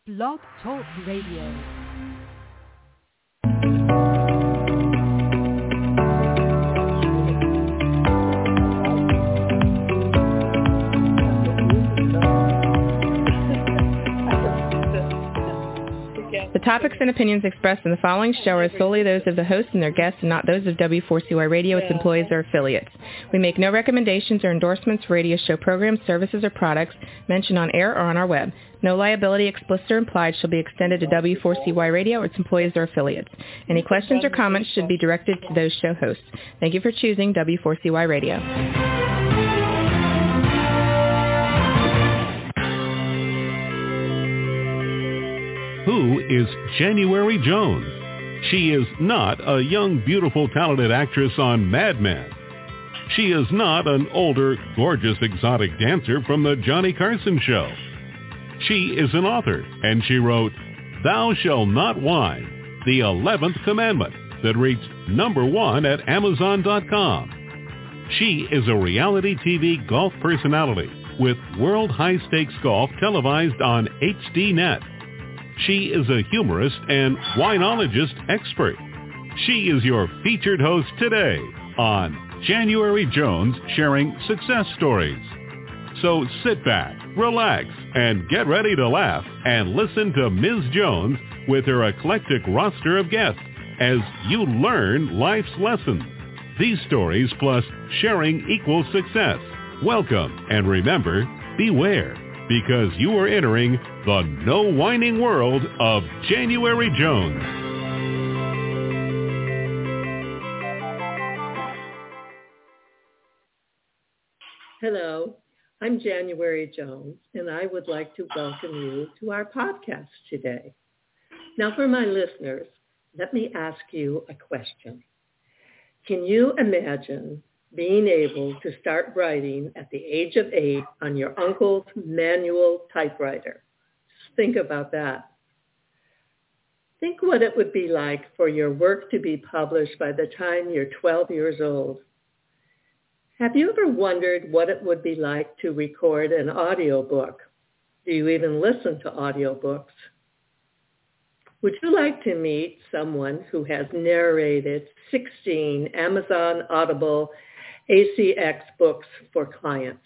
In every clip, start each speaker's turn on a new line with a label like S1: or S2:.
S1: Blog Talk Radio.
S2: The topics and opinions expressed in the following show are solely those of the host and their guests and not those of W4CY Radio, its employees, or affiliates. We make no recommendations or endorsements for radio show programs, services, or products mentioned on air or on our web. No liability, explicit or implied, shall be extended to W4CY Radio or its employees or affiliates. Any questions or comments should be directed to those show hosts. Thank you for choosing W4CY Radio.
S3: Who is January Jones? She is not a young, beautiful, talented actress on Mad Men. She is not an older, gorgeous, exotic dancer from the Johnny Carson Show. She is an author, and she wrote, Thou Shalt Not Whine, the 11th Commandment, that reached #1 at Amazon.com. She is a reality TV golf personality with World High Stakes Golf televised on HDNet. She is a humorist and winologist expert. She is your featured host today on January Jones Sharing Success Stories. So sit back, relax, and get ready to laugh and listen to Ms. Jones with her eclectic roster of guests as you learn life's lessons. These stories plus sharing equals success. Welcome, and remember, beware, because you are entering the no whining world of January Jones.
S4: Hello, I'm January Jones, and I would like to welcome you to our podcast today. Now, for my listeners, let me ask you a question. Can you imagine being able to start writing at the age of 8 on your uncle's manual typewriter? Just think about that. Think what it would be like for your work to be published by the time you're 12 years old. Have you ever wondered what it would be like to record an audiobook? Do you even listen to audiobooks? Would you like to meet someone who has narrated 16 Amazon Audible ACX books for clients?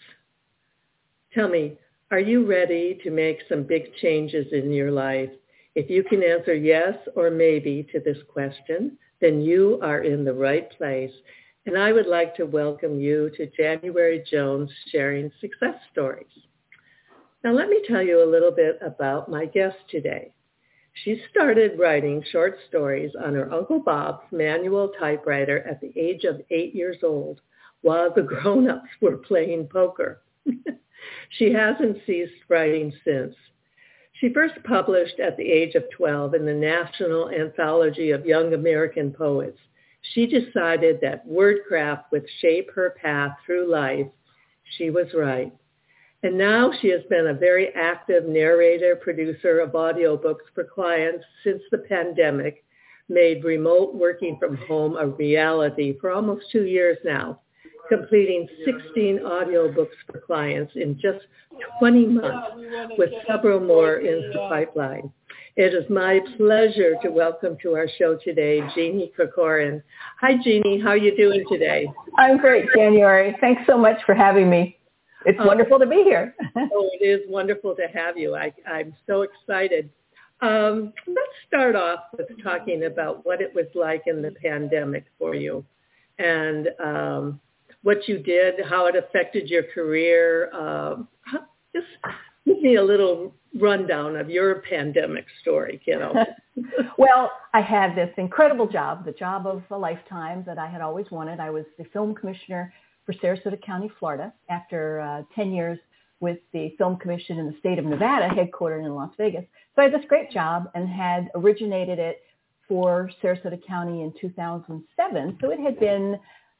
S4: Tell me, are you ready to make some big changes in your life? If you can answer yes or maybe to this question, then you are in the right place. And I would like to welcome you to January Jones Sharing Success Stories. Now let me tell you a little bit about my guest today. She started writing short stories on her Uncle Bob's manual typewriter at the age of 8 years old, while the grown-ups were playing poker. She hasn't ceased writing since. She first published at the age of 12 in the National Anthology of Young American Poets. She decided that wordcraft would shape her path through life. She was right. And now she has been a very active narrator, producer of audiobooks for clients since the pandemic made remote working from home a reality for almost 2 years now, completing 16 audiobooks for clients in just 20 months, with several more in the pipeline. It is my pleasure to welcome to our show today, Jeannie Corcoran. Hi, Jeannie. How are you doing today?
S5: I'm great, January. Thanks so much for having me. It's wonderful to be here.
S4: Oh, it is wonderful to have you. I'm so excited. Let's start off with talking about what it was like in the pandemic for you and what you did, how it affected your career. Just give me a little rundown of your pandemic story, kiddo.
S5: Well, I had this incredible job, the job of a lifetime that I had always wanted. I was the film commissioner for Sarasota County, Florida, after 10 years with the Film Commission in the state of Nevada, headquartered in Las Vegas. So I had this great job and had originated it for Sarasota County in 2007. So it had been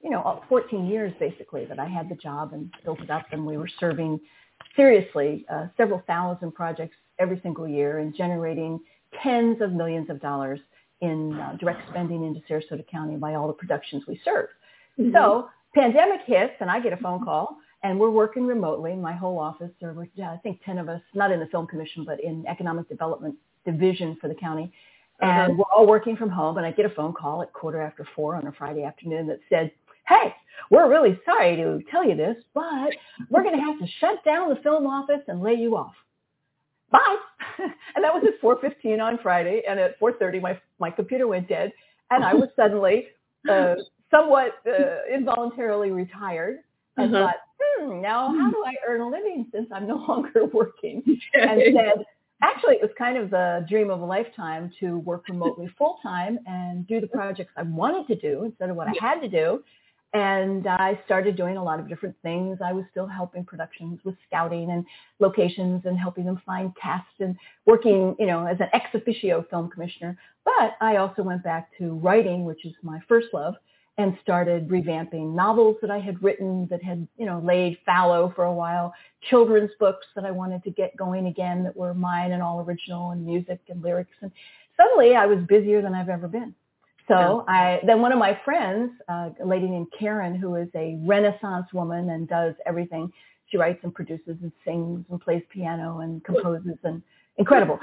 S5: 14 years basically that I had the job and built it up, and we were serving seriously several thousand projects every single year and generating tens of millions of dollars in direct spending into Sarasota County by all the productions we served. Mm-hmm. So pandemic hits and I get a phone call And we're working remotely. My whole office, I think 10 of us, not in the Film Commission, but in Economic Development Division for the county. And we're all working from home. And I get a phone call at 4:15 on a Friday afternoon that said, hey, we're really sorry to tell you this, but we're going to have to shut down the film office and lay you off. Bye. And that was at 4:15 on Friday. And at 4:30, my computer went dead. And I was suddenly somewhat involuntarily retired and thought, now how do I earn a living since I'm no longer working? And said, actually, it was kind of the dream of a lifetime to work remotely full time and do the projects I wanted to do instead of what I had to do. And I started doing a lot of different things. I was still helping productions with scouting and locations and helping them find casts and working, as an ex officio film commissioner. But I also went back to writing, which is my first love, and started revamping novels that I had written that had, laid fallow for a while, children's books that I wanted to get going again that were mine and all original and music and lyrics. And suddenly I was busier than I've ever been. So then one of my friends, a lady named Karen, who is a Renaissance woman and does everything. She writes and produces and sings and plays piano and composes and incredible.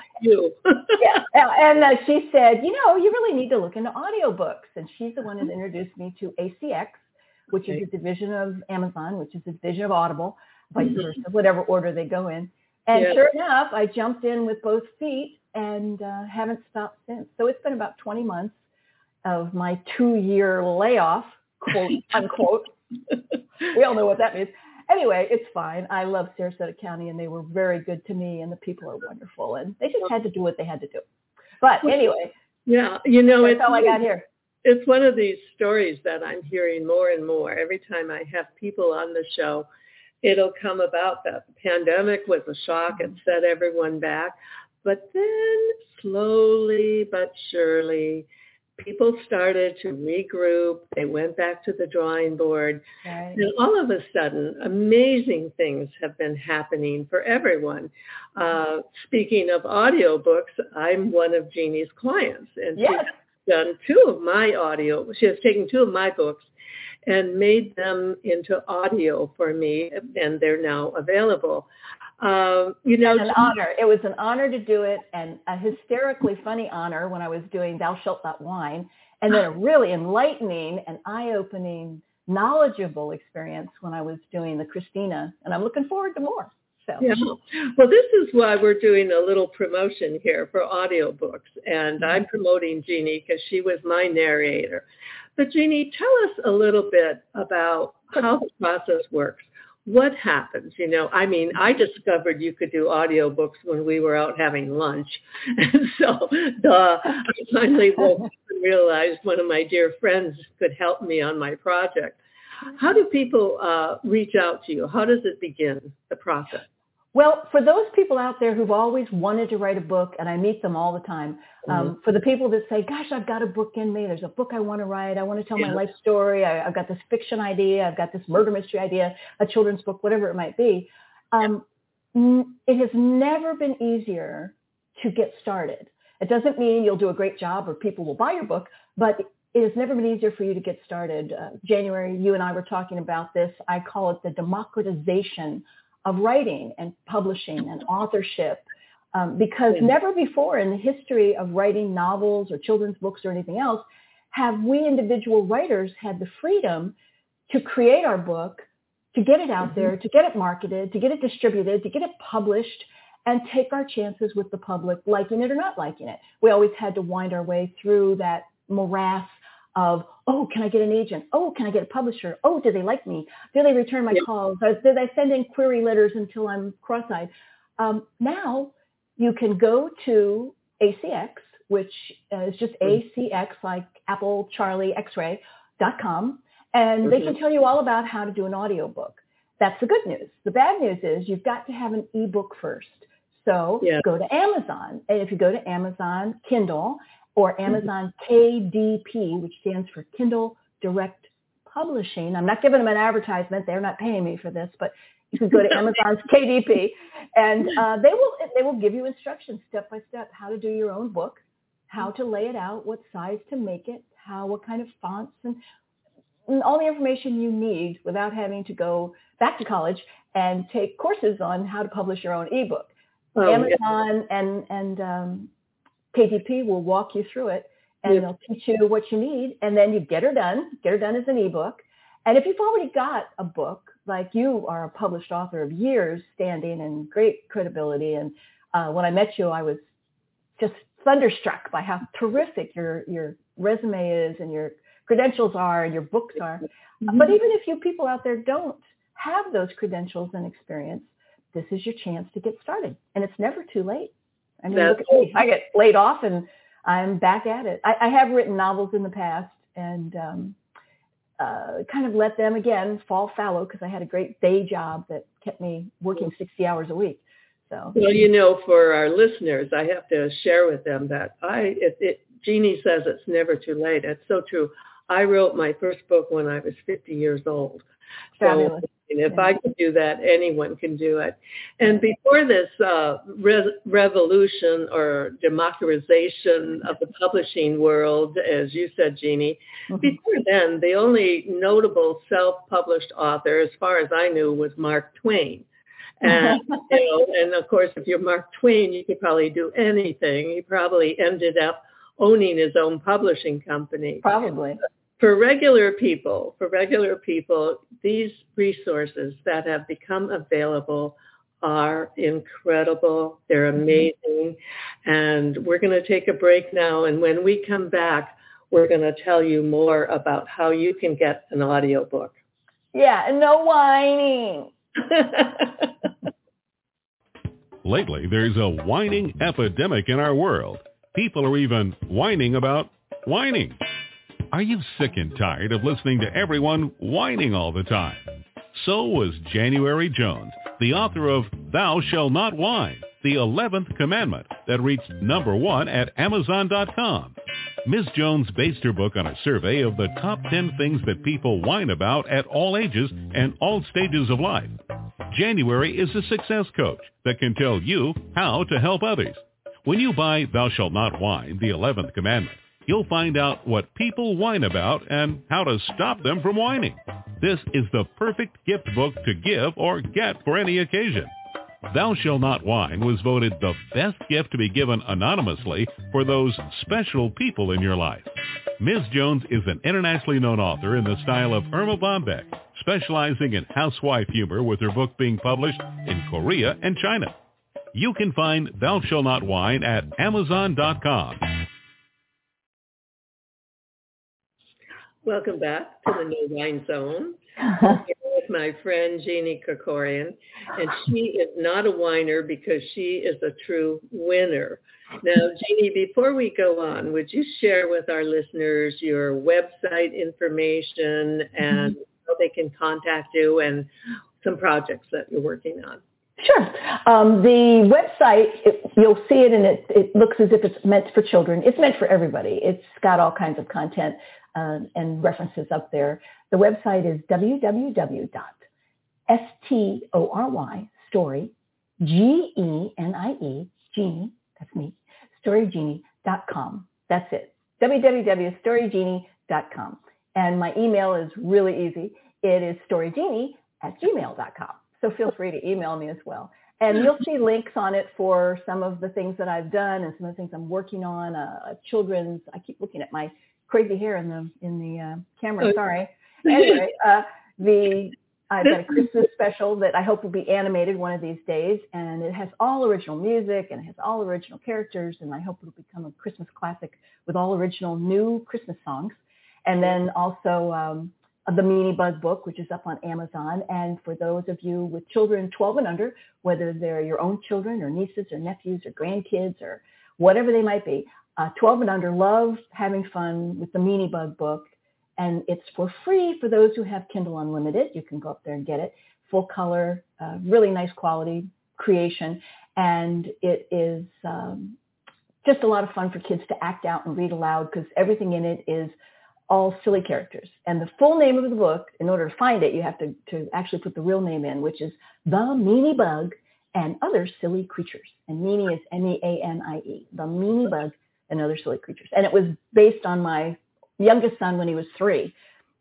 S5: And she said, you really need to look into audiobooks. And she's the one who introduced me to ACX, which is a division of Amazon, which is a division of Audible, vice versa, whatever order they go in. And sure enough, I jumped in with both feet and haven't stopped since. So it's been about 20 months of my 2-year layoff, quote unquote. We all know what that means. Anyway, it's fine. I love Sarasota County, and they were very good to me, and the people are wonderful, and they just had to do what they had to do. But anyway, that's all I got here.
S4: It's one of these stories that I'm hearing more and more. Every time I have people on the show, it'll come about that the pandemic was a shock and set everyone back. But then slowly but surely, people started to regroup. They went back to the drawing board. Right. And all of a sudden, amazing things have been happening for everyone. Speaking of audiobooks, I'm one of Jeannie's clients. And she's done she has taken 2 of my books and made them into audio for me, and they're now available. An
S5: honor. It was an honor to do it, and a hysterically funny honor when I was doing Thou Shalt Not Whine, and then a really enlightening and eye-opening, knowledgeable experience when I was doing the Christina, and I'm looking forward to more. So. Yeah.
S4: Well, this is why we're doing a little promotion here for audiobooks, and I'm promoting Jeannie because she was my narrator. But Jeannie, tell us a little bit about how the process works. What happens? I discovered you could do audiobooks when we were out having lunch. And so I finally woke up and realized one of my dear friends could help me on my project. How do people reach out to you? How does it begin, the process?
S5: Well, for those people out there who've always wanted to write a book, and I meet them all the time, for the people that say, gosh, I've got a book in me. There's a book I want to write. I want to tell my life story. I've got this fiction idea. I've got this murder mystery idea, a children's book, whatever it might be. It has never been easier to get started. It doesn't mean you'll do a great job or people will buy your book, but it has never been easier for you to get started. January, you and I were talking about this. I call it the democratization of writing and publishing and authorship, because never before in the history of writing novels or children's books or anything else have we individual writers had the freedom to create our book, to get it out there, to get it marketed, to get it distributed, to get it published, and take our chances with the public, liking it or not liking it. We always had to wind our way through that morass of, oh, can I get an agent? Oh, can I get a publisher? Oh, do they like me? Do they return my calls? Did I send in query letters until I'm cross-eyed? Now you can go to ACX, which is just ACX, like Apple, Charlie, X-ray.com, and they can tell you all about how to do an audiobook. That's the good news. The bad news is you've got to have an ebook first. So go to Amazon. And if you go to Amazon Kindle, or Amazon KDP, which stands for Kindle Direct Publishing. I'm not giving them an advertisement. They're not paying me for this, but you can go to Amazon's KDP, and they will give you instructions step by step how to do your own book, how to lay it out, what size to make it, what kind of fonts and all the information you need without having to go back to college and take courses on how to publish your own ebook. Amazon and KDP will walk you through it, and they'll teach you what you need, and then you get her done as an ebook. And if you've already got a book, like you are a published author of years standing and great credibility, and when I met you, I was just thunderstruck by how terrific your resume is and your credentials are and your books are. But even if you people out there don't have those credentials and experience, this is your chance to get started. And it's never too late. I mean, look at me. I get laid off and I'm back at it. I have written novels in the past and kind of let them, again, fall fallow because I had a great day job that kept me working 60 hours a week. So.
S4: Well, for our listeners, I have to share with them that Jeannie says it's never too late. It's so true. I wrote my first book when I was 50 years old.
S5: Fabulous.
S4: So if I can do that, anyone can do it. And before this revolution or democratization of the publishing world, as you said, Jeannie, before then, the only notable self-published author, as far as I knew, was Mark Twain. And, and of course, if you're Mark Twain, you could probably do anything. He probably ended up owning his own publishing company.
S5: Probably.
S4: For regular people, these resources that have become available are incredible. They're amazing. And we're going to take a break now. And when we come back, we're going to tell you more about how you can get an audiobook.
S5: Yeah, and no whining.
S3: Lately, there's a whining epidemic in our world. People are even whining about whining. Are you sick and tired of listening to everyone whining all the time? So was January Jones, the author of Thou Shalt Not Whine, the 11th commandment that reached #1 at Amazon.com. Ms. Jones based her book on a survey of the top 10 things that people whine about at all ages and all stages of life. January is a success coach that can tell you how to help others. When you buy Thou Shalt Not Whine, the 11th commandment, you'll find out what people whine about and how to stop them from whining. This is the perfect gift book to give or get for any occasion. Thou Shalt Not Whine was voted the best gift to be given anonymously for those special people in your life. Ms. Jones is an internationally known author in the style of Irma Bombeck, specializing in housewife humor with her book being published in Korea and China. You can find Thou Shalt Not Whine at Amazon.com.
S4: Welcome back to the No Whine Zone. I'm here with my friend Jeannie Krikorian, and she is not a whiner because she is a true winner. Now, Jeannie, before we go on, would you share with our listeners your website information and how they can contact you and some projects that you're working on?
S5: Sure. The website, you'll see it, and it looks as if it's meant for children. It's meant for everybody. It's got all kinds of content and references up there. The website is www.story, Genie, Jeannie, that's me, storygenie.com. That's it. www.storygenie.com. And my email is really easy. It is storygenie@gmail.com. So feel free to email me as well. And you'll see links on it for some of the things that I've done and some of the things I'm working on. Children's, I keep looking at my crazy hair in the camera, sorry. Anyway, I've got a Christmas special that I hope will be animated one of these days, and it has all original music and it has all original characters, and I hope it'll become a Christmas classic with all original new Christmas songs. And then also the Meanie Bug book, which is up on Amazon. And for those of you with children 12 and under, whether they're your own children or nieces or nephews or grandkids or whatever they might be, 12 and under love having fun with the Meanie Bug book. And it's for free for those who have Kindle Unlimited. You can go up there and get it. Full color, really nice quality creation. And it is just a lot of fun for kids to act out and read aloud because everything in it is all silly characters. And the full name of the book, in order to find it, you have to actually put the real name in, which is The Meanie Bug and Other Silly Creatures. And Meanie is M-E-A-N-I-E. The Meanie Bug and Other Silly Creatures. And it was based on my youngest son when he was 3.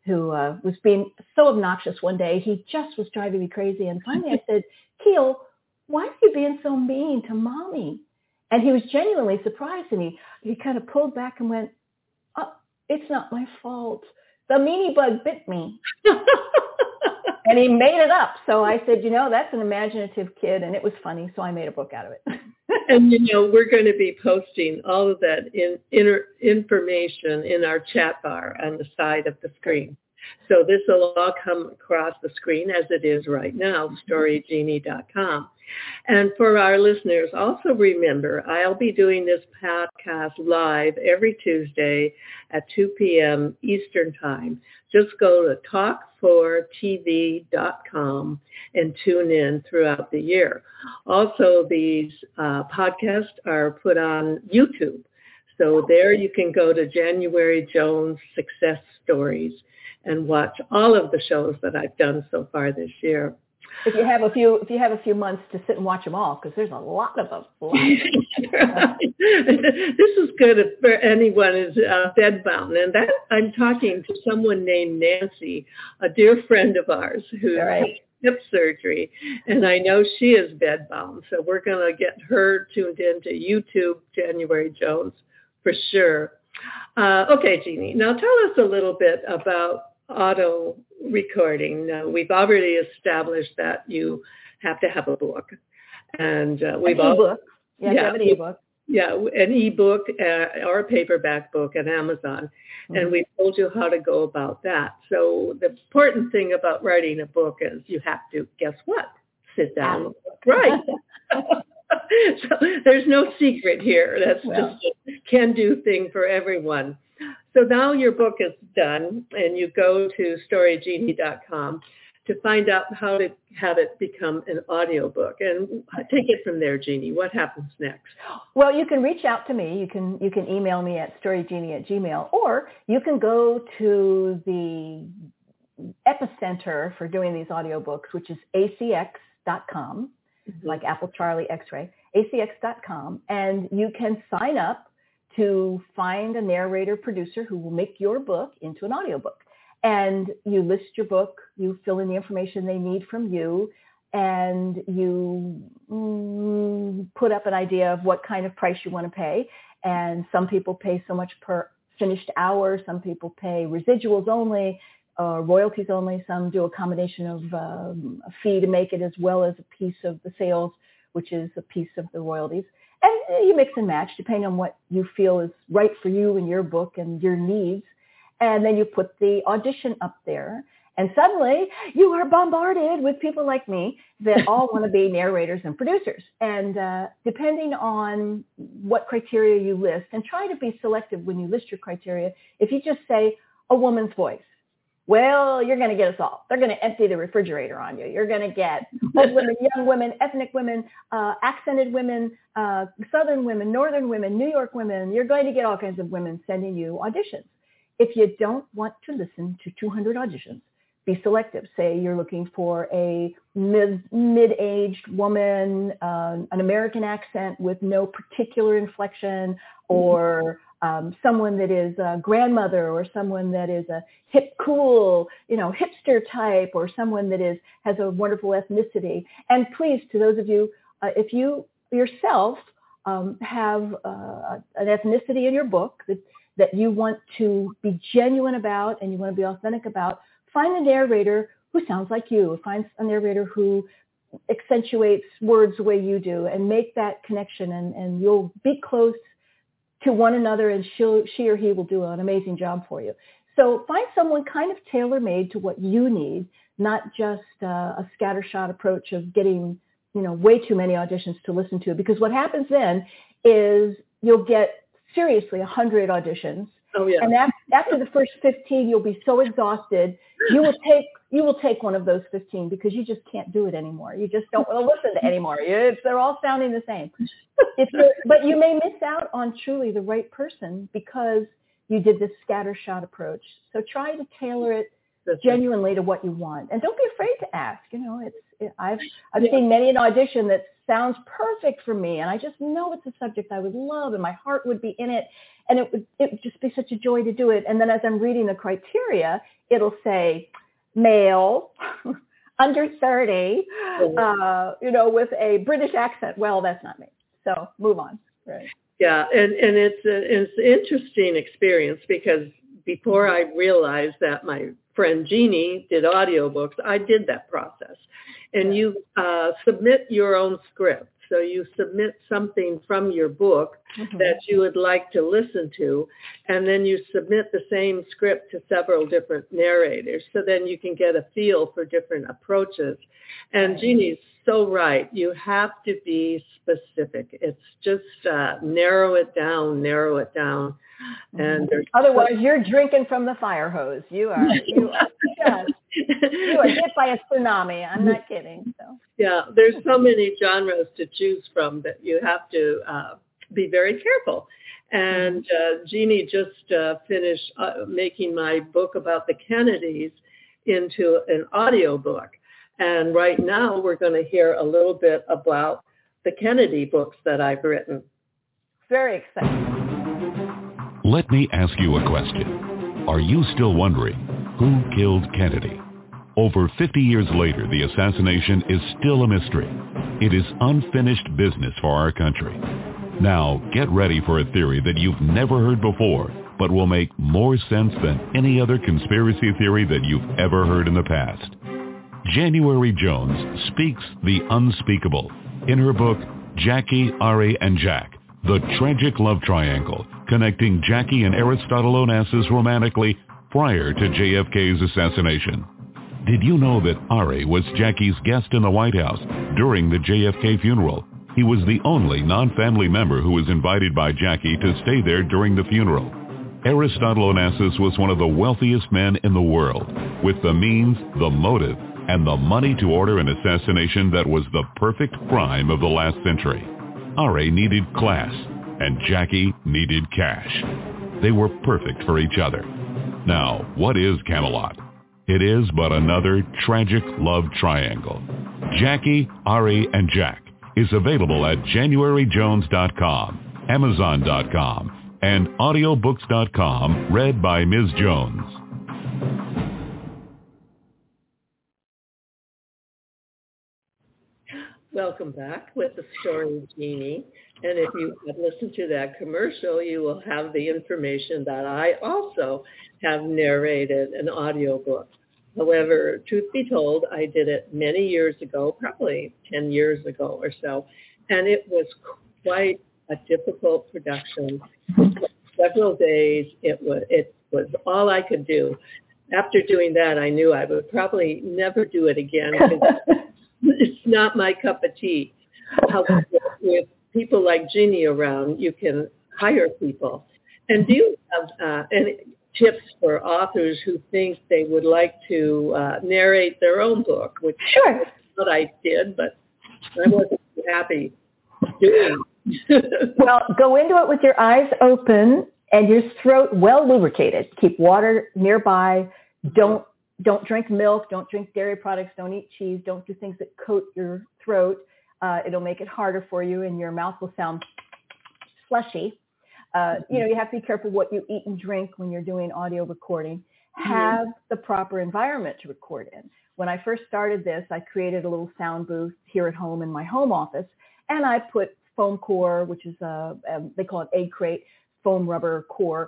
S5: who was being so obnoxious one day. He just was driving me crazy. And finally I said, Keel, why are you being so mean to Mommy? And he was genuinely surprised. And he kind of pulled back and went, oh, it's not my fault. The meanie bug bit me. And he made it up. So I said, that's an imaginative kid. And it was funny. So I made a book out of it.
S4: And, we're going to be posting all of that information in our chat bar on the side of the screen. So this will all come across the screen as it is right now, storygenie.com. And for our listeners, also remember, I'll be doing this podcast live every Tuesday at 2 p.m. Eastern Time. Just go to talk4tv.com and tune in throughout the year. Also, these podcasts are put on YouTube. So there you can go to January Jones Success Stories and watch all of the shows that I've done so far this year.
S5: If you have a few months to sit and watch them all, because there's a lot of them.
S4: This is good for anyone who's bedbound, and that I'm talking to someone named Nancy, a dear friend of ours who's hip surgery, and I know she is bedbound. So we're going to get her tuned into YouTube, January Jones, for sure. Okay, Jeannie. Now tell us a little bit about auto recording. We've already established that you have to have a book, and we've
S5: have an ebook.
S4: Yeah, an ebook or a paperback book at Amazon, and we've told you how to go about that. So the important thing about writing a book is you have to, guess what? Sit down, right? So there's no secret here. That's just a can-do thing for everyone. So now your book is done, and you go to storygenie.com to find out how to have it become an audiobook. And take it from there, Jeannie. What happens next?
S5: Well, you can reach out to me. You can email me at storygenie@gmail.com, or you can go to the epicenter for doing these audiobooks, which is acx.com, like Apple Charlie X-ray, acx.com, and you can sign up to find a narrator producer who will make your book into an audiobook. And you list your book, you fill in the information they need from you, and you put up an idea of what kind of price you want to pay. And some people pay so much per finished hour, some people pay residuals only, royalties only, some do a combination of a fee to make it as well as a piece of the sales, which is a piece of the royalties. And you mix and match depending on what you feel is right for you and your book and your needs. And then you put the audition up there. And suddenly you are bombarded with people like me that all want to be narrators and producers. And depending on what criteria you list, and try to be selective when you list your criteria. If you just say a woman's voice, well, you're going to get us all. They're going to empty the refrigerator on you. You're going to get old women, young women, ethnic women, accented women, Southern women, Northern women, New York women. You're going to get all kinds of women sending you auditions. If you don't want to listen to 200 auditions, be selective. Say you're looking for a mid-aged woman, an American accent with no particular inflection, or someone that is a grandmother, or someone that is a hip, cool, hipster type, or someone that has a wonderful ethnicity. And please, to those of you, if you yourself have an ethnicity in your book that you want to be genuine about and you want to be authentic about, find a narrator who sounds like you. Find a narrator who accentuates words the way you do, and make that connection, and you'll be close to one another, and she or he will do an amazing job for you. So find someone kind of tailor-made to what you need, not just a scattershot approach of getting, way too many auditions to listen to. Because what happens then is you'll get seriously 100 auditions.
S4: Oh, yeah.
S5: And after the first 15, you'll be so exhausted. You will take one of those 15 because you just can't do it anymore. You just don't want to listen to anymore. They're all sounding the same. But you may miss out on truly the right person because you did this scattershot approach. So try to tailor it genuinely to what you want. And don't be afraid to ask. I've seen many an audition that sounds perfect for me, and I just know it's a subject I would love, and my heart would be in it, and it would just be such a joy to do it. And then as I'm reading the criteria, it'll say male, under 30, with a British accent. Well, that's not me. So move on. Right.
S4: Yeah, and it's an interesting experience because before I realized that my friend Jeannie did audiobooks, I did that process. And you submit your own script. So you submit something from your book that you would like to listen to, and then you submit the same script to several different narrators. So then you can get a feel for different approaches. And Jeannie's so right. You have to be specific. It's just narrow it down. And
S5: otherwise, you're drinking from the fire hose. You are hit by a tsunami. I'm not kidding. So.
S4: Yeah, there's so many genres to choose from that you have to be very careful. And Jeannie just finished making my book about the Kennedys into an audiobook. And right now we're going to hear a little bit about the Kennedy books that I've written.
S5: Very exciting.
S3: Let me ask you a question. Are you still wondering who killed Kennedy? Over 50 years later, the assassination is still a mystery. It is unfinished business for our country. Now, get ready for a theory that you've never heard before, but will make more sense than any other conspiracy theory that you've ever heard in the past. January Jones speaks the unspeakable in her book, Jackie, Ari, and Jack, The Tragic Love Triangle, connecting Jackie and Aristotle Onassis romantically prior to JFK's assassination. Did you know that Ari was Jackie's guest in the White House during the JFK funeral? He was the only non-family member who was invited by Jackie to stay there during the funeral. Aristotle Onassis was one of the wealthiest men in the world, with the means, the motive, and the money to order an assassination that was the perfect crime of the last century. Ari needed class, and Jackie needed cash. They were perfect for each other. Now, what is Camelot? It is but another tragic love triangle. Jackie, Ari, and Jack is available at JanuaryJones.com, Amazon.com, and Audiobooks.com, read by Ms. Jones.
S4: Welcome back with the story of Jeannie. And if you have listened to that commercial, you will have the information that I also have narrated an audiobook. However, truth be told, I did it many years ago, probably 10 years ago or so, and it was quite a difficult production. Several days, it was all I could do. After doing that, I knew I would probably never do it again because it's not my cup of tea. However, with people like Jeannie around, you can hire people. And do you have any tips for authors who think they would like to narrate their own book, which is what I did, but I wasn't happy doing.
S5: Well, go into it with your eyes open and your throat well lubricated. Keep water nearby. Don't drink milk. Don't drink dairy products. Don't eat cheese. Don't do things that coat your throat. It'll make it harder for you, and your mouth will sound slushy. You have to be careful what you eat and drink when you're doing audio recording. Have the proper environment to record in. When I first started this, I created a little sound booth here at home in my home office, and I put foam core, which is they call it egg crate, foam rubber core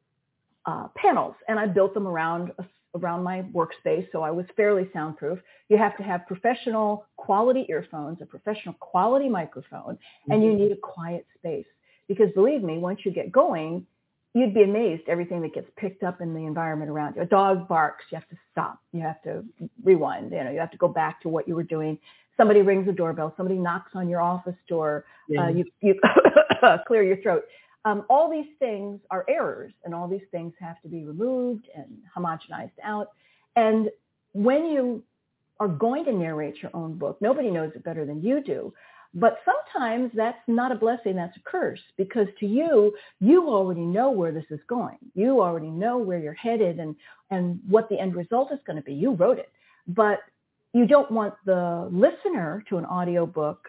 S5: panels, and I built them around my workspace, so I was fairly soundproof. You have to have professional quality earphones, a professional quality microphone, and you need a quiet space. Because believe me, once you get going, you'd be amazed everything that gets picked up in the environment around you. A dog barks, you have to stop. You have to rewind. You have to go back to what you were doing. Somebody rings the doorbell. Somebody knocks on your office door. You clear your throat. All these things are errors, and all these things have to be removed and homogenized out. And when you are going to narrate your own book, nobody knows it better than you do. But sometimes that's not a blessing, that's a curse, because to you, you already know where this is going. You already know where you're headed and what the end result is going to be. You wrote it. But you don't want the listener to an audiobook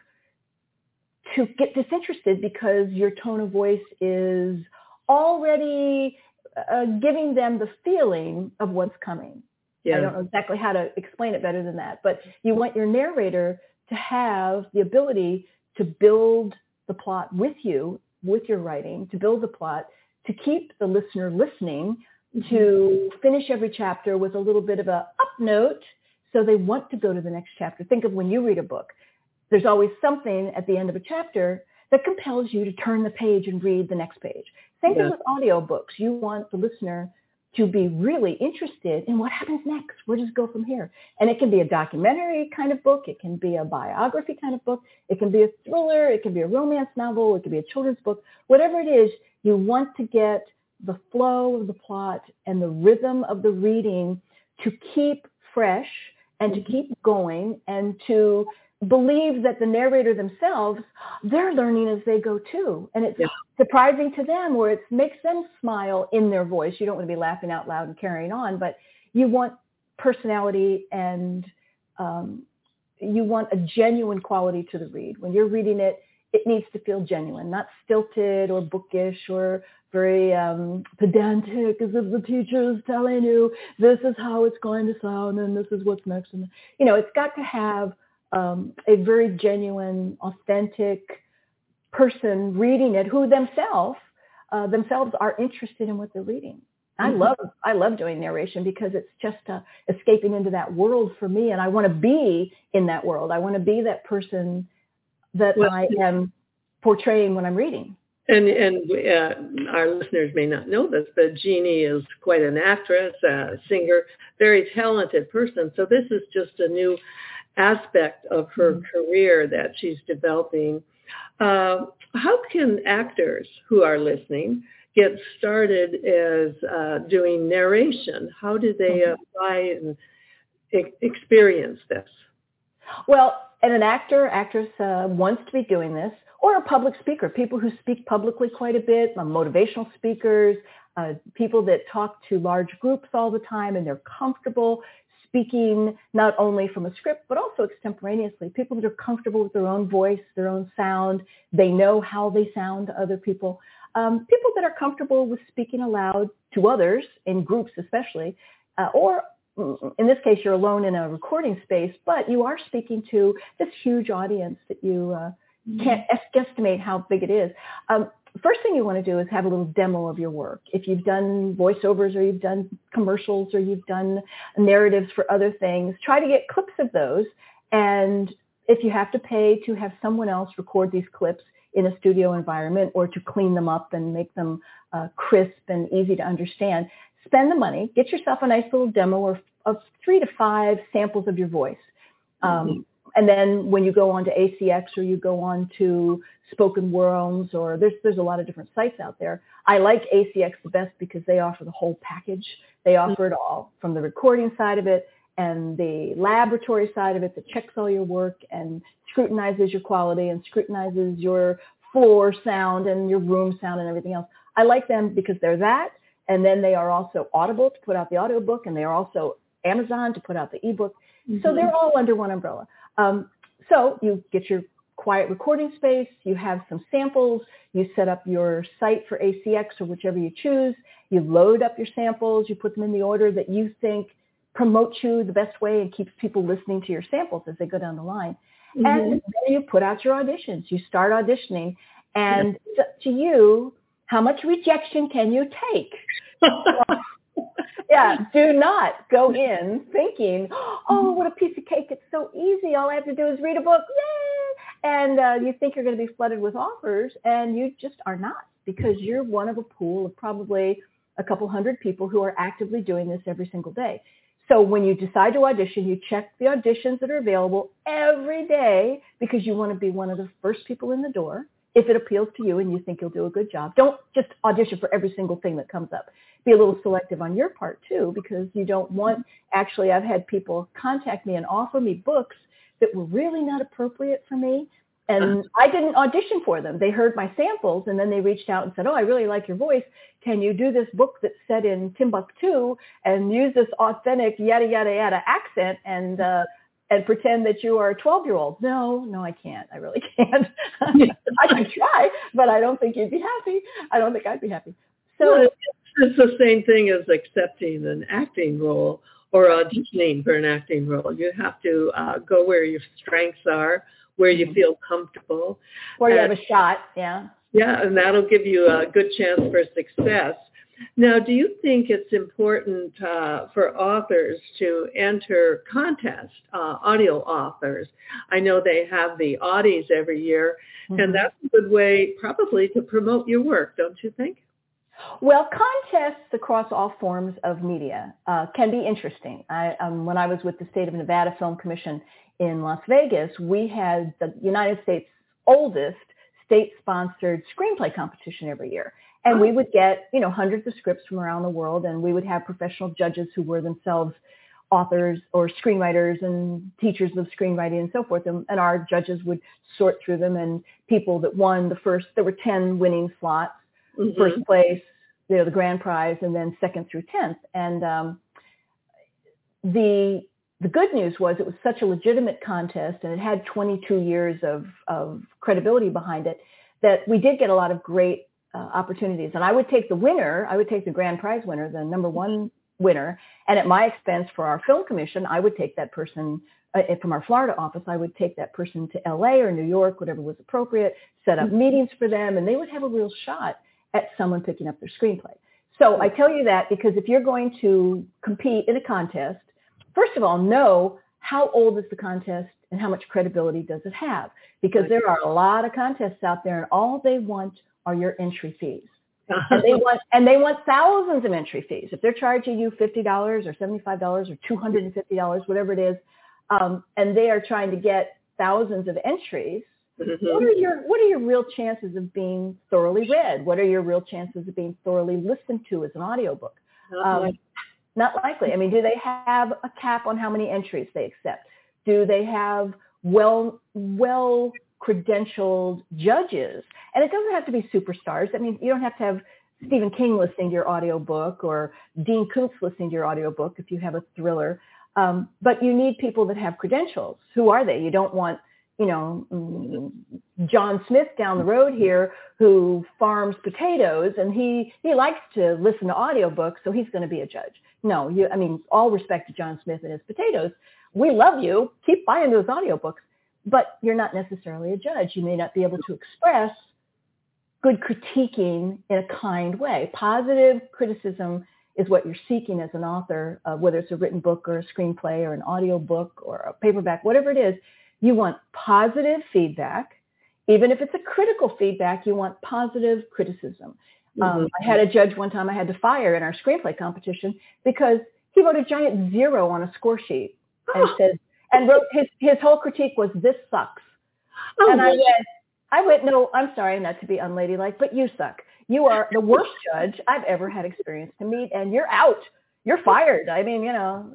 S5: to get disinterested because your tone of voice is already giving them the feeling of what's coming. Yeah. I don't know exactly how to explain it better than that, but you want your narrator to have the ability to build the plot with you, with your writing, to build the plot, to keep the listener listening, to finish every chapter with a little bit of a up note so they want to go to the next chapter. Think of when you read a book. There's always something at the end of a chapter that compels you to turn the page and read the next page. Same thing with audiobooks. You want the listener to be really interested in what happens next. Where does it go from here? And it can be a documentary kind of book. It can be a biography kind of book. It can be a thriller. It can be a romance novel. It can be a children's book. Whatever it is, you want to get the flow of the plot and the rhythm of the reading to keep fresh and to keep going and to believe that the narrator themselves, they're learning as they go too. And it's surprising to them, where it makes them smile in their voice. You don't want to be laughing out loud and carrying on, but you want personality and you want a genuine quality to the read. When you're reading it, it needs to feel genuine, not stilted or bookish or very pedantic, as if the teacher is telling you this is how it's going to sound and this is what's next. And it's got to have a very genuine, authentic person reading it who themselves are interested in what they're reading. I love doing narration because it's just escaping into that world for me, and I want to be in that world. I want to be that person that I am portraying when I'm reading.
S4: And our listeners may not know this, but Jeannie is quite an actress, a singer, very talented person. So this is just a new aspect of her career that she's developing. How can actors who are listening get started as doing narration? How do they apply and experience this?
S5: Well, and an actress wants to be doing this, or a public speaker, people who speak publicly quite a bit, motivational speakers, people that talk to large groups all the time and they're comfortable speaking not only from a script, but also extemporaneously, people that are comfortable with their own voice, their own sound. They know how they sound to other people. People that are comfortable with speaking aloud to others, in groups especially, or in this case, you're alone in a recording space, but you are speaking to this huge audience that you can't estimate how big it is. First thing you want to do is have a little demo of your work. If you've done voiceovers or you've done commercials or you've done narratives for other things, try to get clips of those. And if you have to pay to have someone else record these clips in a studio environment or to clean them up and make them crisp and easy to understand, spend the money, get yourself a nice little demo of 3 to 5 samples of your voice. And then when you go on to ACX or you go on to Spoken Worlds, or there's a lot of different sites out there. I like ACX the best because they offer the whole package. They offer it all, from the recording side of it and the laboratory side of it that checks all your work and scrutinizes your quality and scrutinizes your floor sound and your room sound and everything else. I like them because they're that. And then they are also Audible to put out the audiobook, and they are also Amazon to put out the ebook. So they're all under one umbrella. So you get your quiet recording space, you have some samples, you set up your site for ACX or whichever you choose, you load up your samples, you put them in the order that you think promotes you the best way and keeps people listening to your samples as they go down the line. And then you put out your auditions. You start auditioning, and it's up to you, how much rejection can you take? Do not go in thinking, oh, what a piece of cake. It's so easy. All I have to do is read a book. Yay! And you think you're going to be flooded with offers, and you just are not, because you're one of a pool of probably a couple hundred people who are actively doing this every single day. So when you decide to audition, you check the auditions that are available every day because you want to be one of the first people in the door. If it appeals to you and you think you'll do a good job, don't just audition for every single thing that comes up. Be a little selective on your part too, because you don't want, actually, I've had people contact me and offer me books that were really not appropriate for me. And I didn't audition for them. They heard my samples, and then they reached out and said, oh, I really like your voice. Can you do this book that's set in Timbuktu and use this authentic yada, yada, yada accent and pretend that you are a 12-year-old? No, I can't. I really can't. I can try, but I don't think you'd be happy. I don't think I'd be happy. So
S4: it's the same thing as accepting an acting role or auditioning for an acting role. You have to go where your strengths are, where you feel comfortable.
S5: Where you have a shot, yeah.
S4: Yeah, and that'll give you a good chance for success. Now, do you think it's important for authors to enter contests, audio authors? I know they have the Audies every year, and that's a good way probably to promote your work, don't you think?
S5: Well, contests across all forms of media can be interesting. When I was with the State of Nevada Film Commission in Las Vegas, we had the United States' oldest state-sponsored screenplay competition every year. And we would get, hundreds of scripts from around the world, and we would have professional judges who were themselves authors or screenwriters and teachers of screenwriting and so forth. And our judges would sort through them, and people that won there were 10 winning slots, first place, the grand prize, and then second through 10th. And the good news was it was such a legitimate contest, and it had 22 years of credibility behind it, that we did get a lot of great opportunities. And I would take the grand prize winner, the number one winner, and at my expense for our film commission, I would take that person from our Florida office, I would take that person to LA or New York, whatever was appropriate, set up meetings for them, and they would have a real shot at someone picking up their screenplay. So I tell you that because if you're going to compete in a contest, first of all, know how old is the contest and how much credibility does it have? Because there are a lot of contests out there, and all they want are your entry fees. And they want thousands of entry fees. If they're charging you $50 or $75 or $250, whatever it is, and they are trying to get thousands of entries, what are your real chances of being thoroughly read? What are your real chances of being thoroughly listened to as an audiobook? Not likely. I mean, do they have a cap on how many entries they accept? Do they have well credentialed judges? And it doesn't have to be superstars. I mean, you don't have to have Stephen King listening to your audiobook or Dean Koontz listening to your audiobook if you have a thriller. But you need people that have credentials. Who are they? You don't want, John Smith down the road here who farms potatoes, and he likes to listen to audiobooks, so he's going to be a judge. No, all respect to John Smith and his potatoes. We love you. Keep buying those audiobooks, but you're not necessarily a judge. You may not be able to express good critiquing in a kind way. Positive criticism is what you're seeking as an author, whether it's a written book or a screenplay or an audiobook or a paperback, whatever it is. You want positive feedback. Even if it's a critical feedback, you want positive criticism. I had a judge one time I had to fire in our screenplay competition because he wrote a giant 0 on a score sheet and wrote his whole critique was, "This sucks." And I went, "No, I'm sorry, not to be unladylike, but you suck. You are the worst judge I've ever had experience to meet, and you're out. You're fired." I mean,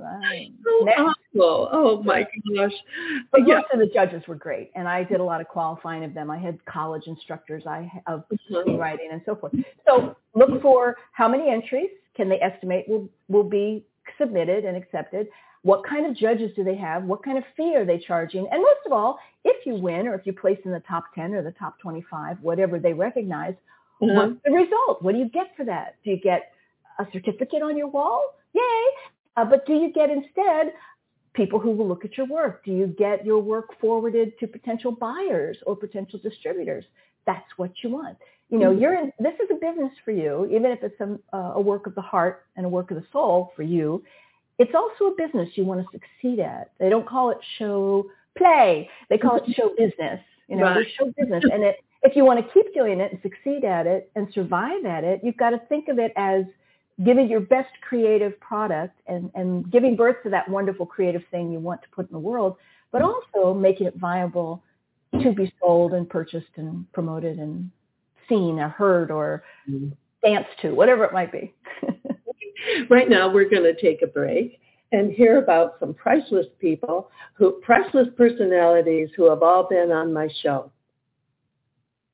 S4: Oh my gosh.
S5: But most of the judges were great, and I did a lot of qualifying of them. I had college instructors of screenwriting and so forth. So look for how many entries can they estimate will be submitted and accepted. What kind of judges do they have? What kind of fee are they charging? And most of all, if you win or if you place in the top 10 or the top 25, whatever they recognize, what's the result? What do you get for that? Do you get a certificate on your wall? Yay! But do you get instead people who will look at your work? Do you get your work forwarded to potential buyers or potential distributors? That's what you want. This is a business for you, even if it's a work of the heart and a work of the soul for you. It's also a business you want to succeed at. They don't call it show play. They call it show business. It's show business. And if you want to keep doing it and succeed at it and survive at it, you've got to think of it as giving your best creative product and giving birth to that wonderful creative thing you want to put in the world, but also making it viable to be sold and purchased and promoted and seen or heard or danced to, whatever it might be.
S4: Right now, we're going to take a break and hear about some priceless personalities who have all been on my show.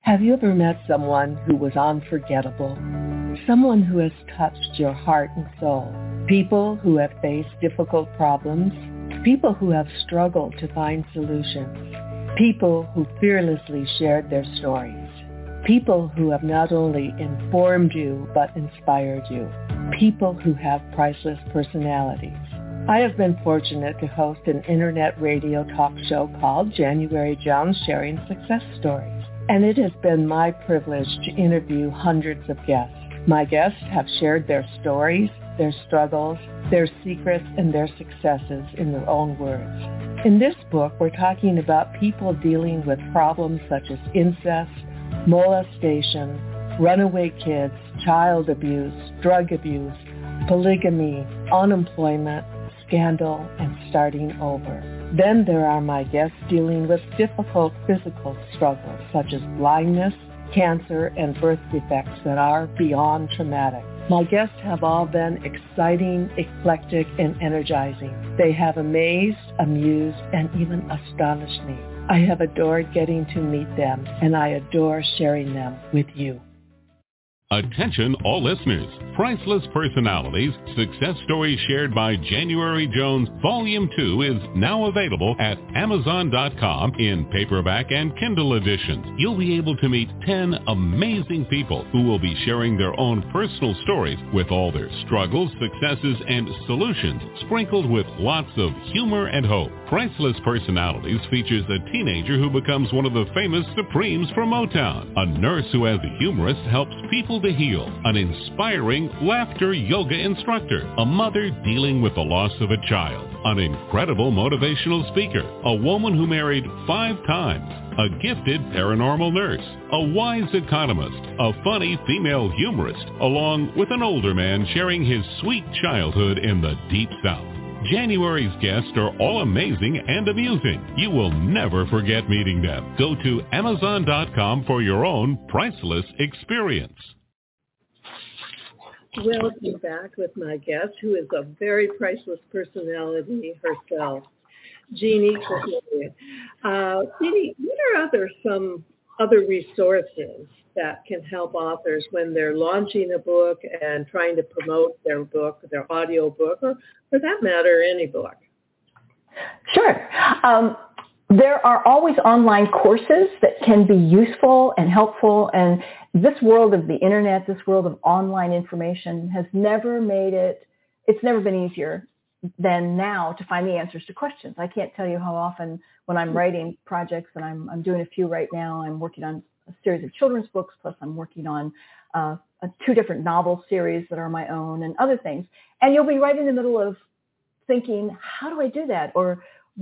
S6: Have you ever met someone who was unforgettable? Someone who has touched your heart and soul? People who have faced difficult problems? People who have struggled to find solutions? People who fearlessly shared their stories? People who have not only informed you but inspired you? People who have priceless personalities? I have been fortunate to host an internet radio talk show called January Jones Sharing Success Stories. And it has been my privilege to interview hundreds of guests. My guests have shared their stories, their struggles, their secrets, and their successes in their own words. In this book, we're talking about people dealing with problems such as incest, molestation, runaway kids, child abuse, drug abuse, polygamy, unemployment, scandal, and starting over. Then there are my guests dealing with difficult physical struggles such as blindness, cancer, and birth defects that are beyond traumatic. My guests have all been exciting, eclectic, and energizing. They have amazed, amused, and even astonished me. I have adored getting to meet them, and I adore sharing them with you.
S3: Attention all listeners. Priceless Personalities, Success Stories Shared by January Jones, Volume 2 is now available at Amazon.com in paperback and Kindle editions. You'll be able to meet 10 amazing people who will be sharing their own personal stories with all their struggles, successes, and solutions, sprinkled with lots of humor and hope. Priceless Personalities features a teenager who becomes one of the famous Supremes from Motown, a nurse who as a humorist helps people to heal, an inspiring laughter yoga instructor, a mother dealing with the loss of a child, an incredible motivational speaker, a woman who married 5 times, a gifted paranormal nurse, a wise economist, a funny female humorist, along with an older man sharing his sweet childhood in the Deep South. January's guests are all amazing and amusing. You will never forget meeting them. Go to Amazon.com for your own priceless experience.
S4: Welcome back with my guest, who is a very priceless personality herself, Jeannie Cornelia. Jeannie, what are some other resources that can help authors when they're launching a book and trying to promote their book, their audio book, or for that matter, any book?
S5: Sure. There are always online courses that can be useful and helpful, and this world of the internet, this world of online information has never it's never been easier than now to find the answers to questions. I can't tell you how often when I'm writing projects, and I'm doing a few right now, I'm working on a series of children's books, plus I'm working on 2 different novel series that are my own and other things. And you'll be right in the middle of thinking, how do I do that? Or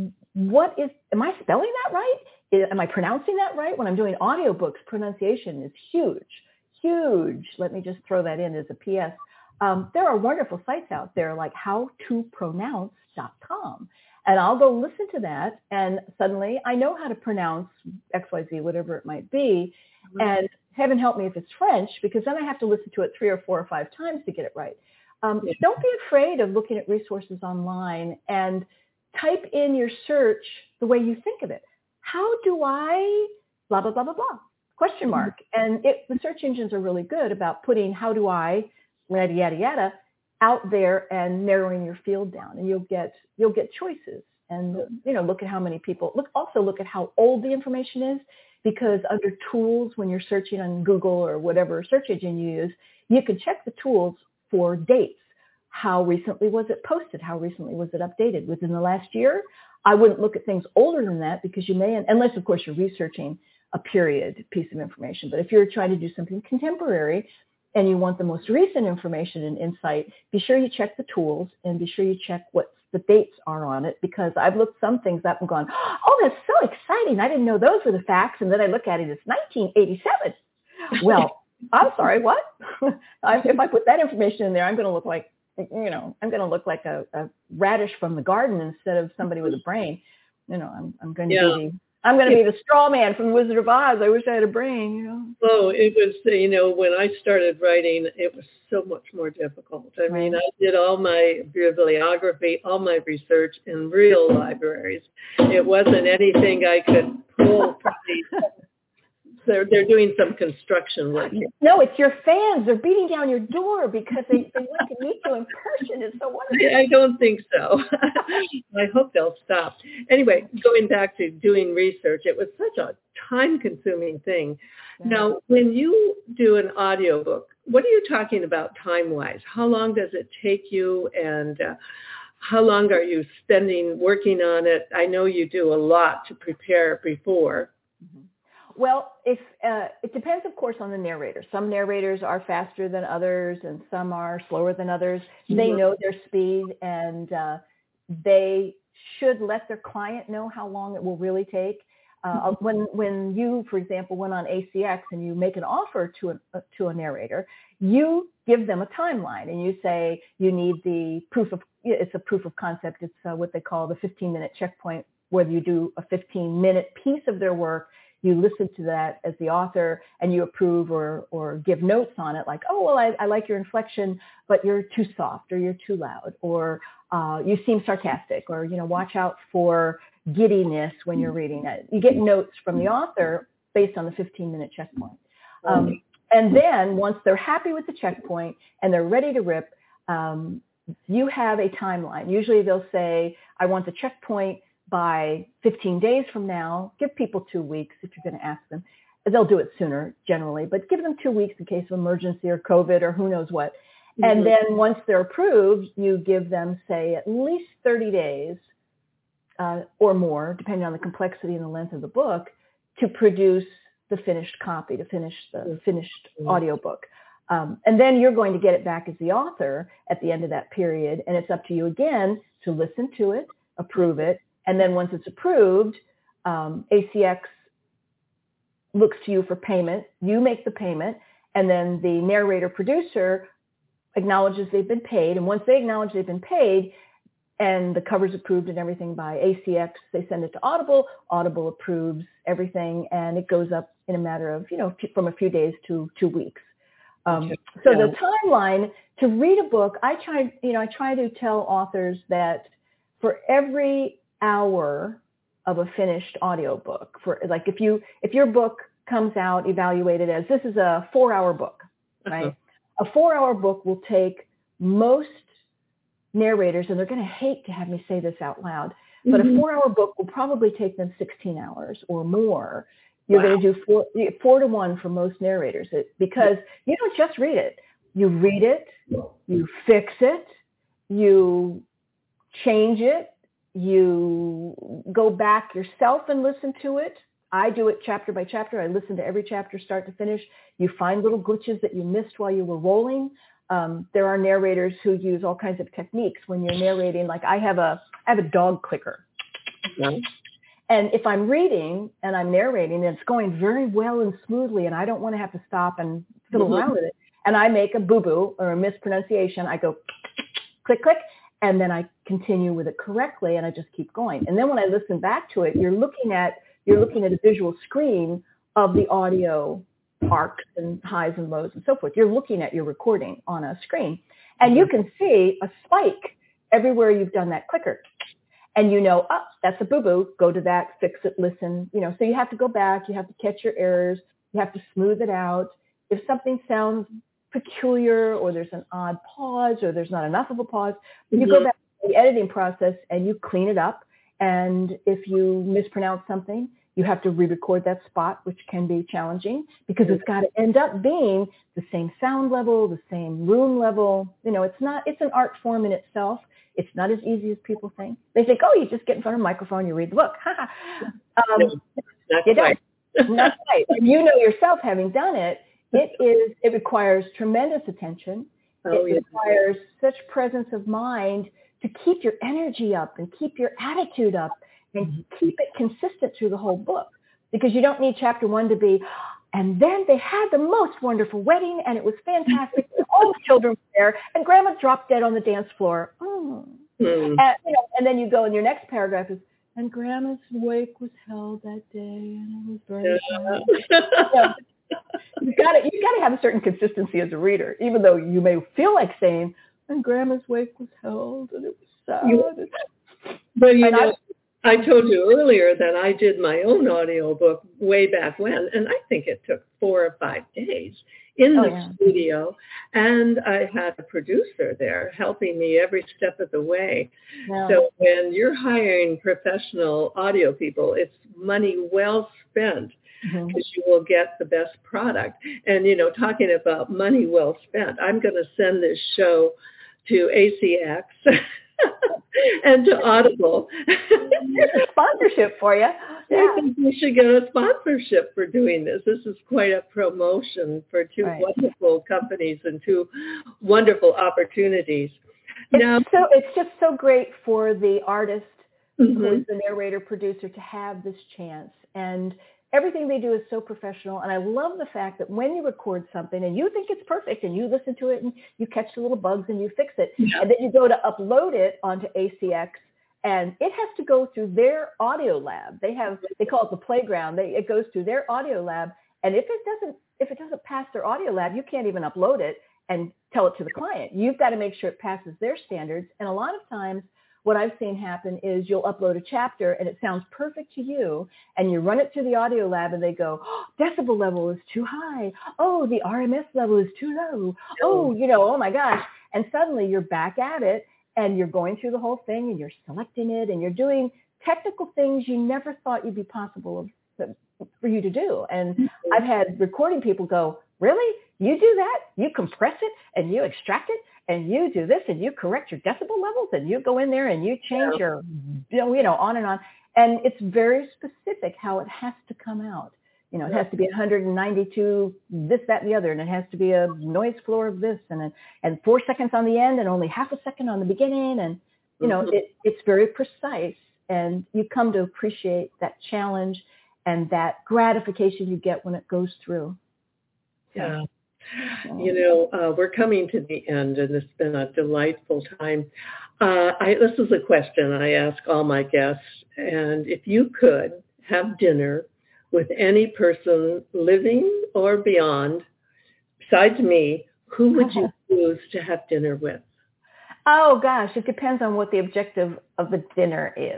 S5: am I spelling that right? Am I pronouncing that right? When I'm doing audiobooks, pronunciation is huge. Let me just throw that in as a PS. There are wonderful sites out there like howtopronounce.com. And I'll go listen to that, and suddenly I know how to pronounce XYZ, whatever it might be. And heaven help me if it's French, because then I have to listen to it 3 or 4 or 5 times to get it right. Don't be afraid of looking at resources online, and type in your search the way you think of it. How do I blah, blah, blah, blah, blah, question mark. And the search engines are really good about putting how do I, yada, yada, yada, out there and narrowing your field down, and you'll get choices. And look at how many people look at how old the information is, because under tools, when you're searching on Google or whatever search engine you use, you can check the tools for dates. How recently was it posted? How recently was it updated? Within the last year? I wouldn't look at things older than that, because you may, unless of course you're researching a period piece of information. But if you're trying to do something contemporary and you want the most recent information and insight, be sure you check the tools and be sure you check what the dates are on it, because I've looked some things up and gone, oh, that's so exciting. I didn't know those were the facts. And then I look at it, it's 1987. Well, I'm sorry, what? If I put that information in there, I'm going to look like, a radish from the garden instead of somebody with a brain. I'm going to be the straw man from Wizard of Oz. I wish I had a brain,
S4: Oh, it was, when I started writing, it was so much more difficult. I mean, I did all my bibliography, all my research in real libraries. It wasn't anything I could pull from the They're doing some construction work here.
S5: No, it's your fans. They're beating down your door because they want to meet you in person. It's so wonderful.
S4: I don't think so. I hope they'll stop. Anyway, going back to doing research, it was such a time-consuming thing. Yeah. Now, when you do an audiobook, what are you talking about time-wise? How long does it take you, and how long are you spending working on it? I know you do a lot to prepare before.
S5: Mm-hmm. Well, it depends, of course, on the narrator. Some narrators are faster than others, and some are slower than others. Mm-hmm. They know their speed, and they should let their client know how long it will really take. When you, for example, went on ACX and you make an offer to a narrator, you give them a timeline, and you say you need it's a proof of concept. It's what they call the 15-minute checkpoint, whether you do a 15-minute piece of their work. You listen to that as the author and you approve or give notes on it, like, oh, well, I like your inflection, but you're too soft, or you're too loud, or you seem sarcastic, or, watch out for giddiness when you're reading it. You get notes from the author based on the 15-minute checkpoint. And then once they're happy with the checkpoint and they're ready to rip, you have a timeline. Usually they'll say, I want the checkpoint by 15 days from now. Give people 2 weeks if you're going to ask them. They'll do it sooner generally, but give them 2 weeks in case of emergency or COVID or who knows what. Mm-hmm. And then once they're approved, you give them, say, at least 30 days or more, depending on the complexity and the length of the book, to produce the finished copy, to finish the finished audiobook. And then you're going to get it back as the author at the end of that period. And it's up to you again to listen to it, approve it. And then once it's approved, ACX looks to you for payment. You make the payment. And then the narrator producer acknowledges they've been paid. And once they acknowledge they've been paid and the cover's approved and everything by ACX, they send it to Audible. Audible approves everything. And it goes up in a matter of, from a few days to 2 weeks. So the timeline to read a book, I try to tell authors that for every hour of a finished audiobook, for like if your book comes out evaluated as this is a 4-hour book, right? A 4-hour book will take most narrators, and they're going to hate to have me say this out loud, but a 4-hour book will probably take them 16 hours or more. You're going to do 4 to 1 for most narrators, because you don't just read it. You read it, you fix it, you change it, you go back yourself and listen to it. I do it chapter by chapter. I listen to every chapter start to finish. You find little glitches that you missed while you were rolling. There are narrators who use all kinds of techniques when you're narrating. Like I have a dog clicker. Okay. And if I'm reading and I'm narrating and it's going very well and smoothly and I don't want to have to stop and fiddle around with it, and I make a boo-boo or a mispronunciation, I go click, click, and then I continue with it correctly and I just keep going. And then when I listen back to it, you're looking at a visual screen of the audio arcs and highs and lows and so forth. You're looking at your recording on a screen. And you can see a spike everywhere you've done that clicker. And that's a boo-boo, go to that, fix it, listen, so you have to go back, you have to catch your errors, you have to smooth it out. If something sounds peculiar or there's an odd pause or there's not enough of a pause, you go back to the editing process and you clean it up. And if you mispronounce something, you have to re-record that spot, which can be challenging because it's got to end up being the same sound level, the same room level. It's an art form in itself. It's not as easy as people think. They think, oh, you just get in front of a microphone, you read the book. You don't. Not quite. And you know yourself, having done it, it requires tremendous attention. It requires such presence of mind to keep your energy up and keep your attitude up and keep it consistent through the whole book. Because you don't need chapter 1 to be, and then they had the most wonderful wedding and it was fantastic. All the children were there and grandma dropped dead on the dance floor. And then you go and your next paragraph is, and grandma's wake was held that day and it was very sad. You've got to have a certain consistency as a reader, even though you may feel like saying, and grandma's wake was held and it was sad.
S4: I told you earlier that I did my own audiobook way back when, and I think it took 4 or 5 days in the studio, and I had a producer there helping me every step of the way. Yeah. So when you're hiring professional audio people, it's money well spent, because you will get the best product. And, talking about money well spent, I'm going to send this show to ACX and to Audible.
S5: There's a sponsorship for you. Yeah.
S4: I think we should get a sponsorship for doing this. This is quite a promotion for 2 wonderful companies and 2 wonderful opportunities.
S5: It's just so great for the artist who is the narrator producer to have this chance, and everything they do is so professional. And I love the fact that when you record something and you think it's perfect and you listen to it and you catch the little bugs and you fix it, and then you go to upload it onto ACX, and it has to go through their audio lab. They call it the playground. It goes through their audio lab, and if it doesn't pass their audio lab, you can't even upload it and tell it to the client. You've got to make sure it passes their standards. And a lot of times, what I've seen happen is you'll upload a chapter and it sounds perfect to you, and you run it through the audio lab and they go, decibel level is too high. Oh, the RMS level is too low. Oh, oh my gosh. And suddenly you're back at it, and you're going through the whole thing, and you're selecting it, and you're doing technical things you never thought you'd be possible for you to do. And I've had recording people go, really? You do that? You compress it and you extract it and you do this and you correct your decibel levels and you go in there and you change your, on and on. And it's very specific how it has to come out. It has to be 192, this, that, and the other, and it has to be a noise floor of this, and 4 seconds on the end, and only half a second on the beginning, and it's very precise, and you come to appreciate that challenge and that gratification you get when it goes through.
S4: Yeah. We're coming to the end, and it's been a delightful time. This is a question I ask all my guests, and if you could have dinner with any person living or beyond, besides me, who would you choose to have dinner with?
S5: Oh gosh, it depends on what the objective of the dinner is.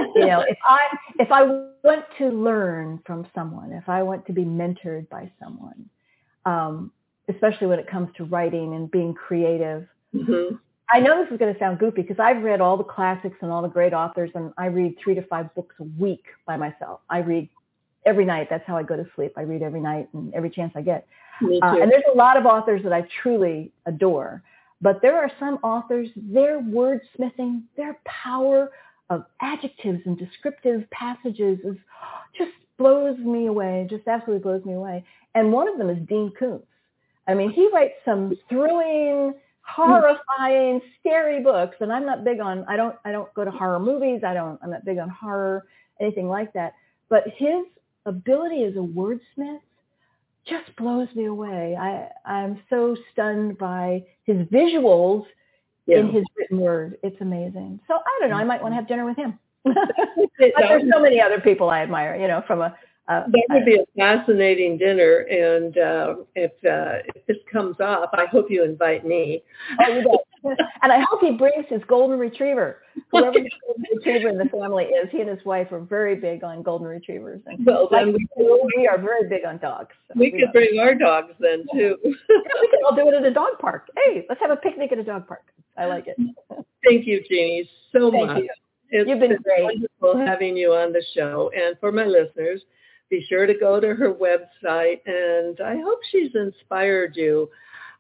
S5: If I want to learn from someone, if I want to be mentored by someone, especially when it comes to writing and being creative. I know this is going to sound goofy because I've read all the classics and all the great authors, and I read 3 to 5 books a week by myself. I read every night. That's how I go to sleep. I read every night and every chance I get. And there's a lot of authors that I truly adore. But there are some authors, their wordsmithing, their power of adjectives and descriptive passages just blows me away, just absolutely blows me away. And one of them is Dean Koontz. I mean, he writes some thrilling, horrifying, scary books. And I'm not big on, I don't go to horror movies. I'm not big on horror, anything like that. But his ability as a wordsmith just blows me away. I'm so stunned by his visuals in his written word. It's amazing. So I don't know. I might want to have dinner with him. But there's so many other people I admire, from a...
S4: that would be a fascinating dinner. And if this comes off, I hope you invite me.
S5: Oh, you bet. And I hope he brings his golden retriever. Whoever the golden retriever in the family is, he and his wife are very big on golden retrievers. And
S4: well, then
S5: we are very big on dogs. So
S4: we could bring our dogs then, too.
S5: We can all do it at a dog park. Hey, let's have a picnic at a dog park. I like it.
S4: Thank you, Jeannie, so much.
S5: You've been great.
S4: Wonderful having you on the show. And for my listeners, be sure to go to her website, and I hope she's inspired you.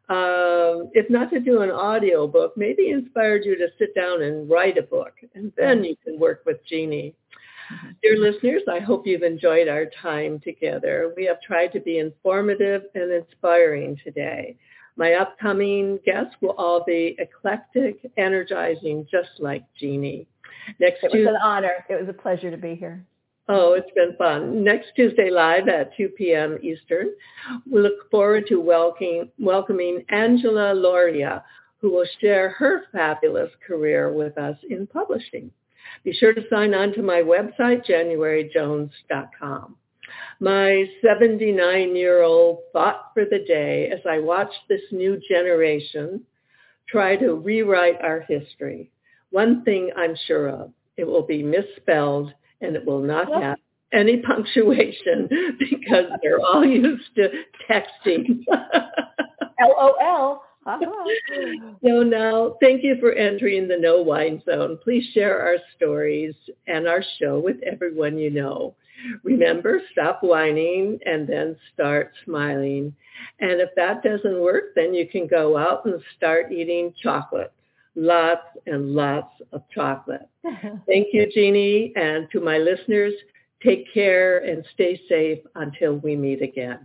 S4: If not to do an audio book, maybe inspired you to sit down and write a book, and then you can work with Jeannie. Dear listeners, I hope you've enjoyed our time together. We have tried to be informative and inspiring today. My upcoming guests will all be eclectic, energizing, just like Jeannie.
S5: It was an honor. It was a pleasure to be here.
S4: Oh, it's been fun. Next Tuesday live at 2 p.m. Eastern, we look forward to welcoming Angela Lauria, who will share her fabulous career with us in publishing. Be sure to sign on to my website, JanuaryJones.com. My 79-year-old thought for the day as I watch this new generation try to rewrite our history. One thing I'm sure of, It will be misspelled, and it will not have any punctuation because they're all used to texting.
S5: LOL.
S4: So now, thank you for entering the No Whine Zone. Please share our stories and our show with everyone you know. Remember, stop whining and then start smiling. And if that doesn't work, then you can go out and start eating chocolate. Lots and lots of chocolate. Thank you, Jeannie. And to my listeners, take care and stay safe until we meet again.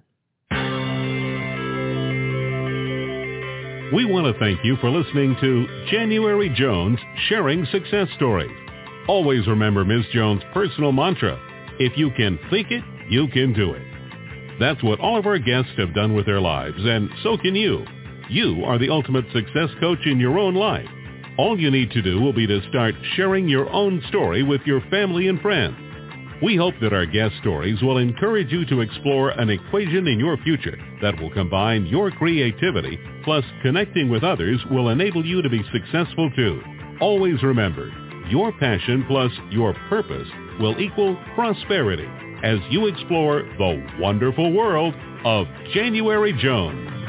S3: We want to thank you for listening to January Jones Sharing Success Stories. Always remember Ms. Jones' personal mantra, if you can think it, you can do it. That's what all of our guests have done with their lives, and so can you. You are the ultimate success coach in your own life. All you need to do will be to start sharing your own story with your family and friends. We hope that our guest stories will encourage you to explore an equation in your future that will combine your creativity plus connecting with others will enable you to be successful too. Always remember, your passion plus your purpose will equal prosperity as you explore the wonderful world of January Jones.